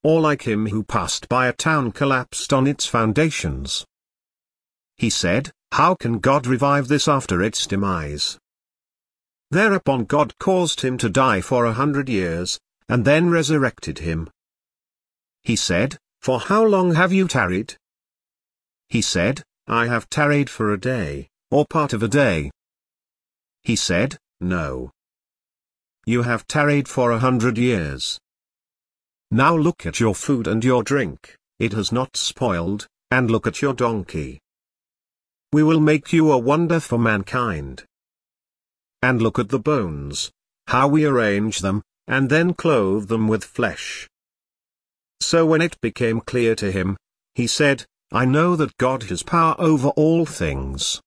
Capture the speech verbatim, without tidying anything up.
or like him who passed by a town collapsed on its foundations. He said, "How can God revive this after its demise?" Thereupon God caused him to die for a hundred years, and then resurrected him. He said, "For how long have you tarried?" He said, "I have tarried for a day, or part of a day." He said, "No. You have tarried for a hundred years. Now look at your food and your drink, it has not spoiled, and look at your donkey. We will make you a wonder for mankind. And look at the bones, how we arrange them, and then clothe them with flesh." So when it became clear to him, he said, "I know that God has power over all things,